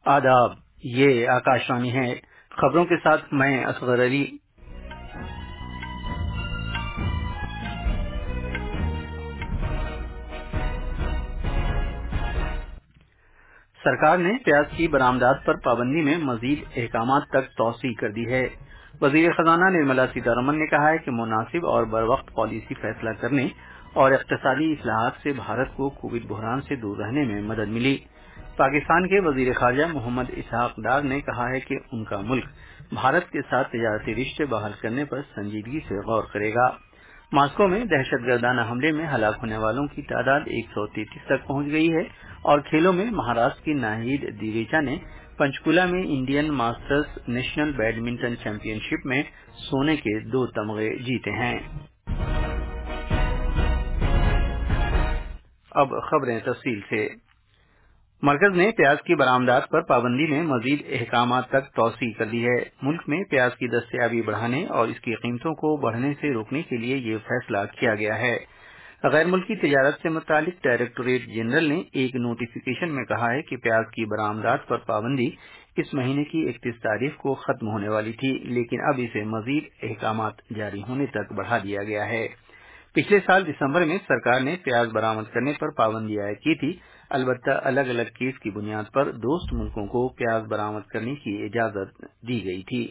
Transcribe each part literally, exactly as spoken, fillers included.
آداب، یہ آکاشوانی ہے۔ خبروں کے ساتھ میں اصغر علی۔ سرکار نے پیاز کی برآمدات پر پابندی میں مزید احکامات تک توسیع کر دی ہے۔ وزیر خزانہ نرملا سیتارمن نے کہا ہے کہ مناسب اور بروقت پالیسی فیصلہ کرنے اور اقتصادی اصلاحات سے بھارت کو کووڈ بحران سے دور رہنے میں مدد ملی۔ پاکستان کے وزیر خارجہ محمد اسحاق ڈار نے کہا ہے کہ ان کا ملک بھارت کے ساتھ تجارتی رشتے بحال کرنے پر سنجیدگی سے غور کرے گا۔ ماسکو میں دہشت گردانہ حملے میں ہلاک ہونے والوں کی تعداد ایک سو تینتیس تک پہنچ گئی ہے اور کھیلوں میں مہاراشٹر کی ناہید دیویچا نے پنچکولہ میں Indian masters national badminton championship میں سونے کے دو تمغے جیتے ہیں۔ اب خبریں تفصیل سے۔ مرکز نے پیاز کی برآمدات پر پابندی میں مزید احکامات تک توسیع کر دی ہے۔ ملک میں پیاز کی دستیابی بڑھانے اور اس کی قیمتوں کو بڑھنے سے روکنے کے لیے یہ فیصلہ کیا گیا ہے۔ غیر ملکی تجارت سے متعلق ڈائریکٹوریٹ جنرل نے ایک نوٹیفیکیشن میں کہا ہے کہ پیاز کی برآمدات پر پابندی اس مہینے کی اکتیس تاریخ کو ختم ہونے والی تھی، لیکن اب اسے مزید احکامات جاری ہونے تک بڑھا دیا گیا ہے۔ پچھلے سال دسمبر میں سرکار نے پیاز برآمد کرنے پر پابندی عائد کی تھی، البتہ الگ الگ کیس کی بنیاد پر دوست ملکوں کو پیاز برآمد کرنے کی اجازت دی گئی تھی۔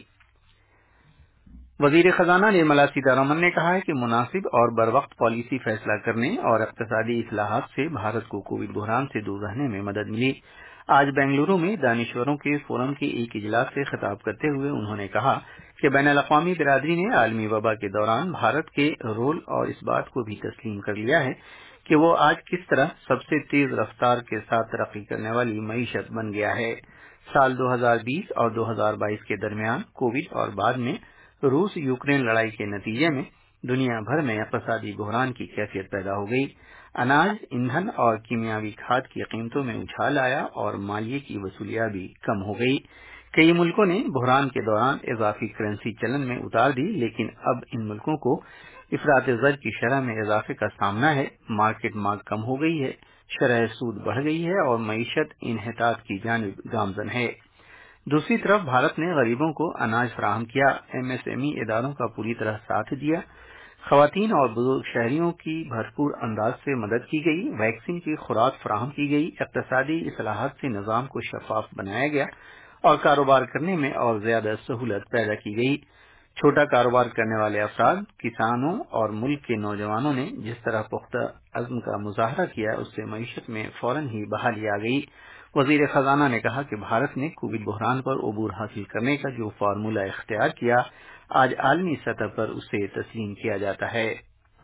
وزیر خزانہ نرملا سیتارمن نے کہا ہے کہ مناسب اور بروقت پالیسی فیصلہ کرنے اور اقتصادی اصلاحات سے بھارت کو کووڈ بحران سے دور رہنے میں مدد ملی۔ آج بنگلورو میں دانشوروں کے فورم کے ایک اجلاس سے خطاب کرتے ہوئے انہوں نے کہا کہ بین الاقوامی برادری نے عالمی وبا کے دوران بھارت کے رول اور اس بات کو بھی تسلیم کر لیا ہے کہ وہ آج کس طرح سب سے تیز رفتار کے ساتھ ترقی کرنے والی معیشت بن گیا ہے۔ سال دو ہزار بیس اور دو ہزار بائیس کے درمیان کووڈ اور بعد میں روس یوکرین لڑائی کے نتیجے میں دنیا بھر میں اقتصادی بحران کی کیفیت پیدا ہو گئی۔ اناج، ایندھن اور کیمیاوی کھاد کی قیمتوں میں اچھال آیا اور مالیے کی وصولیابی بھی کم ہو گئی۔ کئی ملکوں نے بحران کے دوران اضافی کرنسی چلن میں اتار دی، لیکن اب ان ملکوں کو افراط زر کی شرح میں اضافے کا سامنا ہے، مارکیٹ مانگ کم ہو گئی ہے، شرح سود بڑھ گئی ہے اور معیشت انحطاط کی جانب گامزن ہے۔ دوسری طرف بھارت نے غریبوں کو اناج فراہم کیا، ایم ایس ایم ای اداروں کا پوری طرح ساتھ دیا، خواتین اور بزرگ شہریوں کی بھرپور انداز سے مدد کی گئی، ویکسین کی خوراک فراہم کی گئی، اقتصادی اصلاحات سے نظام کو شفاف بنایا گیا اور کاروبار کرنے میں اور زیادہ سہولت پیدا کی گئی۔ چھوٹا کاروبار کرنے والے افراد، کسانوں اور ملک کے نوجوانوں نے جس طرح پختہ عزم کا مظاہرہ کیا، اس سے معیشت میں فوراً ہی بحالی آ گئی۔ وزیر خزانہ نے کہا کہ بھارت نے کووڈ بحران پر عبور حاصل کرنے کا جو فارمولہ اختیار کیا، آج عالمی سطح پر اسے تسلیم کیا جاتا ہے۔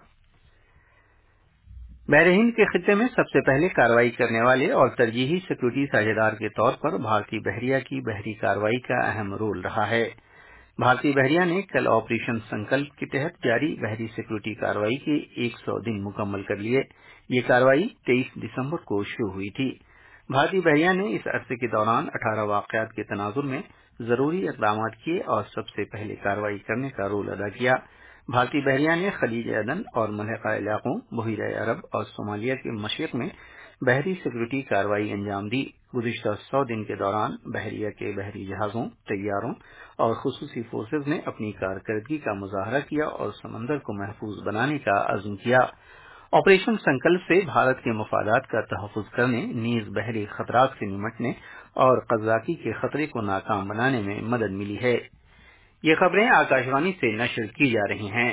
بحر ہند کے خطے میں سب سے پہلے کارروائی کرنے والے اور ترجیحی سیکورٹی ساجھیدار کے طور پر بھارتی بحریہ کی بحری کارروائی کا اہم رول رہا ہے۔ بھارتی بحریہ نے کل آپریشن سنکلپ کے تحت جاری بحری سیکورٹی کارروائی کے ایک سو دن مکمل کر لیے۔ یہ کارروائی تیئیس دسمبر کو شروع ہوئی تھی۔ بھارتی بحریہ نے اس عرصے کے دوران اٹھارہ واقعات کے تناظر میں ضروری اقدامات کیے اور سب سے پہلے کارروائی کرنے کا رول ادا کیا۔ بھارتی بحریہ نے خلیج عدن اور ملحقہ علاقوں، بحیرہ عرب اور صومالیہ کے مشرق میں بحری سیکورٹی کارروائی انجام دی۔ گزشتہ سو دن کے دوران بحریہ کے بحری جہازوں، طیاروں اور خصوصی فورسز نے اپنی کارکردگی کا مظاہرہ کیا اور سمندر کو محفوظ بنانے کا عزم کیا۔ آپریشن سنکلپ سے بھارت کے مفادات کا تحفظ کرنے، نیز بحری خطرات سے نمٹنے اور قزاقی کے خطرے کو ناکام بنانے میں مدد ملی ہے۔ یہ خبریں آکاشوانی سے نشر کی جا رہی ہیں۔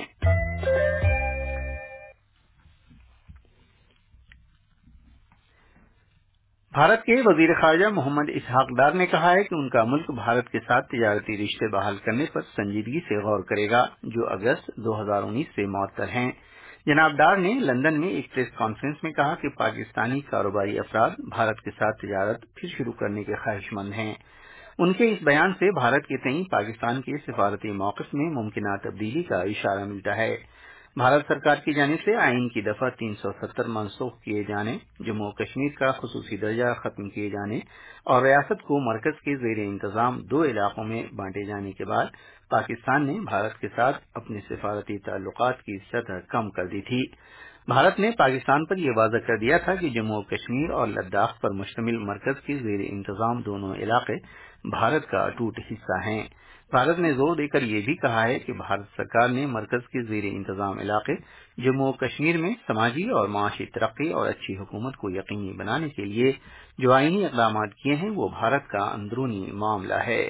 بھارت کے وزیر خارجہ محمد اسحاق ڈار نے کہا ہے کہ ان کا ملک بھارت کے ساتھ تجارتی رشتے بحال کرنے پر سنجیدگی سے غور کرے گا، جو اگست دو ہزار انیس سے معطل ہیں۔ جناب ڈار نے لندن میں ایک پریس کانفرنس میں کہا کہ پاکستانی کاروباری افراد بھارت کے ساتھ تجارت پھر شروع کرنے کے خواہش مند ہیں۔ ان کے اس بیان سے بھارت کے تئیں پاکستان کے سفارتی موقف میں ممکنہ تبدیلی کا اشارہ ملتا ہے۔ بھارت سرکار کی جانب سے آئین کی دفعہ تین سو ستر منسوخ کیے جانے، جموں و کشمیر کا خصوصی درجہ ختم کیے جانے اور ریاست کو مرکز کے زیر انتظام دو علاقوں میں بانٹے جانے کے بعد پاکستان نے بھارت کے ساتھ اپنے سفارتی تعلقات کی سطح کم کر دی تھی۔ بھارت نے پاکستان پر یہ واضح کر دیا تھا کہ جموں و کشمیر اور لداخ پر مشتمل مرکز کے زیر انتظام دونوں علاقے بھارت کا اٹوٹ حصہ ہیں۔ بھارت نے زور دے کر یہ بھی کہا ہے کہ بھارت سرکار نے مرکز کے زیر انتظام علاقے جموں و کشمیر میں سماجی اور معاشی ترقی اور اچھی حکومت کو یقینی بنانے کے لیے جو آئینی اقدامات کیے ہیں وہ بھارت کا اندرونی معاملہ ہے۔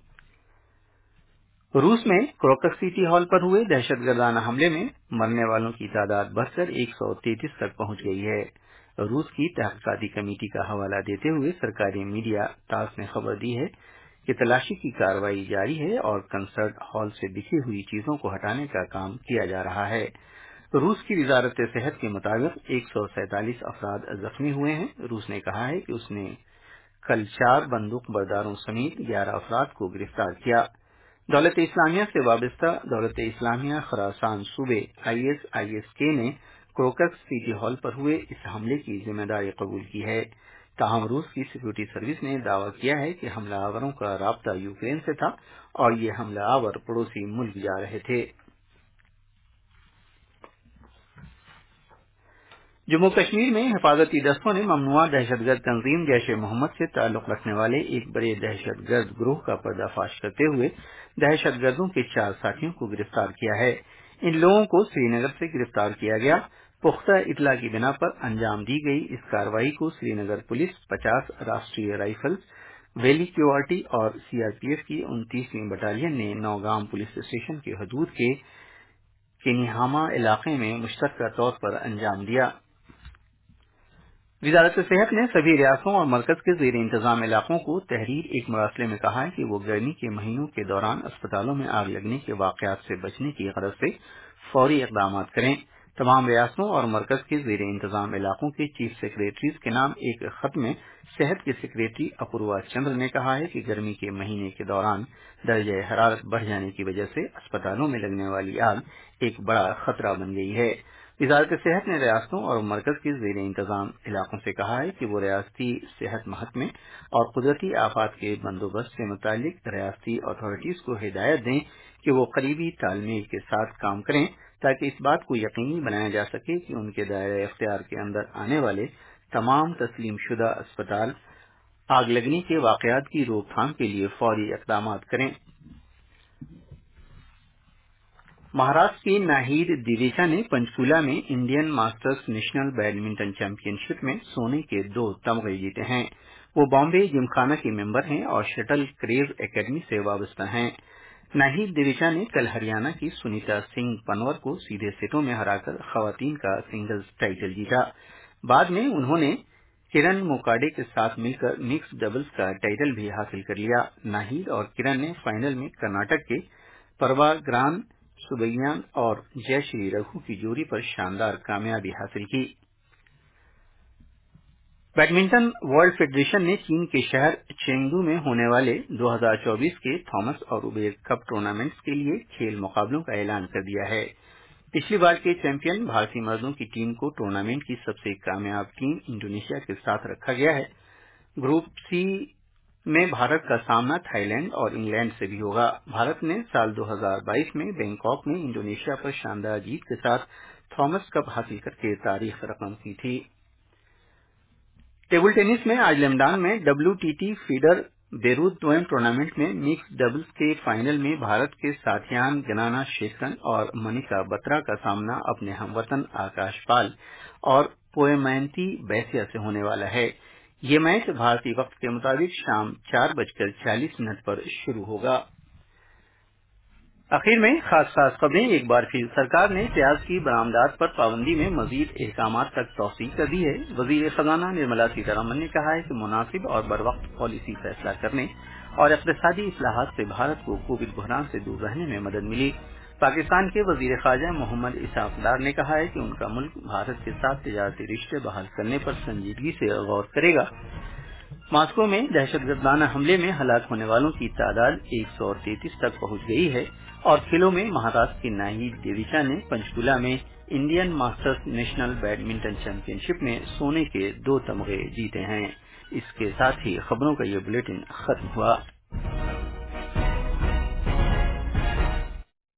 روس میں کروکس سٹی ہال پر ہوئے دہشت گردانہ حملے میں مرنے والوں کی تعداد بڑھ کر ایک سو تینتیس تک پہنچ گئی ہے۔ روس کی تحقیقاتی کمیٹی کا حوالہ دیتے ہوئے سرکاری میڈیا تاس نے خبر دی ہے کہ تلاشی کی کارروائی جاری ہے اور کنسرٹ ہال سے بکھی ہوئی چیزوں کو ہٹانے کا کام کیا جا رہا ہے۔ روس کی وزارت صحت کے مطابق ایک سو سینتالیس افراد زخمی ہوئے ہیں۔ روس نے کہا ہے کہ اس نے کل چار بندوق برداروں سمیت گیارہ افراد کو گرفتار کیا۔ دولت اسلامیہ سے وابستہ دولت اسلامیہ خراسان صوبے آئی ایس آئی ایس کے نے کروکس سٹی ہال پر ہوئے اس حملے کی ذمہ داری قبول کی ہے۔ تاہم روس کی سیکورٹی سروس نے دعویٰ کیا ہے کہ حملہ آوروں کا رابطہ یوکرین سے تھا اور یہ حملہ آور پڑوسی ملک جا رہے تھے۔ جموں کشمیر میں حفاظتی دستوں نے ممنوعہ دہشت گرد تنظیم جیش محمد سے تعلق رکھنے والے ایک بڑے دہشت گرد گروہ کا پردہ فاش کرتے ہوئے دہشت گردوں کے چار ساتھیوں کو گرفتار کیا ہے۔ ان لوگوں کو سری نگر سے گرفتار کیا گیا۔ پختہ اطلاع کی بنا پر انجام دی گئی اس کارروائی کو سری نگر پولیس، پچاس راشٹریہ رائفلز، ویلی کیوارٹی اور سی آر پی ایف کی انتیسویں بٹالین نے نوگام پولیس اسٹیشن کی حدود کے کنیہامہ علاقے میں مشترکہ طور پر انجام دیا۔ وزارت صحت نے سبھی ریاستوں اور مرکز کے زیر انتظام علاقوں کو تحریر ایک مراسلے میں کہا ہے کہ وہ گرمی کے مہینوں کے دوران اسپتالوں میں آگ لگنے کے واقعات سے بچنے کی غرض سے فوری اقدامات کریں۔ تمام ریاستوں اور مرکز کے زیر انتظام علاقوں کے چیف سیکریٹریز کے نام ایک خط میں صحت کے سیکریٹری اپوروا چندر نے کہا ہے کہ گرمی کے مہینے کے دوران درجہ حرارت بڑھ جانے کی وجہ سے اسپتالوں میں لگنے والی آگ ایک بڑا خطرہ بن گئی ہے۔ وزارت صحت نے ریاستوں اور مرکز کے زیر انتظام علاقوں سے کہا ہے کہ وہ ریاستی صحت محکمے اور قدرتی آفات کے بندوبست سے متعلق ریاستی اتھارٹیز کو ہدایت دیں کہ وہ قریبی تال میل کے ساتھ کام کریں تاکہ اس بات کو یقینی بنایا جا سکے کہ ان کے دائرہ اختیار کے اندر آنے والے تمام تسلیم شدہ اسپتال آگ لگنے کے واقعات کی روک تھام کے لیے فوری اقدامات کریں۔ مہاراشٹر کی ناہید دیویچا نے پنچکولہ میں Indian masters national badminton championship میں سونے کے دو تمغے جیتے ہیں۔ وہ بامبے جمخانہ کی ممبر ہیں اور شٹل کریز اکیڈمی سے وابستہ ہیں۔ ناہید دیویچا نے کل ہریانہ کی سنیتا سنگھ پنور کو سیدھے سیٹوں میں ہرا کر خواتین کا سنگلز ٹائٹل جیتا۔ بعد میں انہوں نے کرن موکاڈے کے ساتھ مل کر مکس ڈبلز کا ٹائٹل بھی حاصل کر لیا۔ ناہید اور کرن نے فائنل میں کرناٹک کے پروا گران سبیان اور جے شری رگھو کی جوڑی پر شاندار کامیابی حاصل کی۔ بیڈمنٹن ورلڈ فیڈریشن نے چین کے شہر چینگدو میں ہونے والے دو ہزار چوبیس کے تھامس اور ابیر کپ ٹورنامنٹس کے لیے کھیل مقابلوں کا اعلان کر دیا ہے۔ پچھلی بار کے چیمپئن بھارتی مردوں کی ٹیم کو ٹورنامنٹ کی سب سے کامیاب ٹیم انڈونیشیا کے ساتھ رکھا گیا ہے۔ گروپ سی میں بھارت کا سامنا تھائی لینڈ اور انگلینڈ سے بھی ہوگا۔ بھارت نے سال دو ہزار بائیس میں بینکاک میں انڈونیشیا پر شاندار جیت کے ساتھ تھامس کپ حاصل کر کے تاریخ رقم کی تھی۔ ٹیبل ٹینس میں آج لمڈان میں W T T feeder Beirut دوئم ٹورنامنٹ میں مکس ڈبلز کے فائنل میں بھارت کے ساتھیان گنانا شیکھرن اور منیکا بترا کا سامنا اپنے ہم وطن آکاش پال اور پویمینتی بیسیا سے ہونے والا ہے۔ یہ میچ بھارتی وقت کے مطابق شام چار بج کر چالیس منٹ پر شروع ہوگا۔ آخر میں خاص خاص خبریں ایک بار پھر۔ سرکار نے پیاز کی برآمدات پر پابندی میں مزید احکامات تک توسیع کر دی ہے۔ وزیر خزانہ نرملا سیتارمن نے کہا ہے کہ مناسب اور بروقت پالیسی فیصلہ کرنے اور اقتصادی اصلاحات سے بھارت کو کووڈ بحران سے دور رہنے میں مدد ملی۔ پاکستان کے وزیر خارجہ محمد اسحاق ڈار نے کہا ہے کہ ان کا ملک بھارت کے ساتھ تجارتی رشتے بحال کرنے پر سنجیدگی سے غور کرے گا۔ ماسکو میں دہشت گردانہ حملے میں ہلاک ہونے والوں کی تعداد ایک سو تینتیس تک پہنچ گئی ہے اور کھیلوں میں مہاراشٹر کی ناہید دیویچا نے پنچکولہ میں Indian masters national badminton championship میں سونے کے دو تمغے جیتے ہیں۔ اس کے ساتھ ہی خبروں کا یہ بلیٹن ختم ہوا۔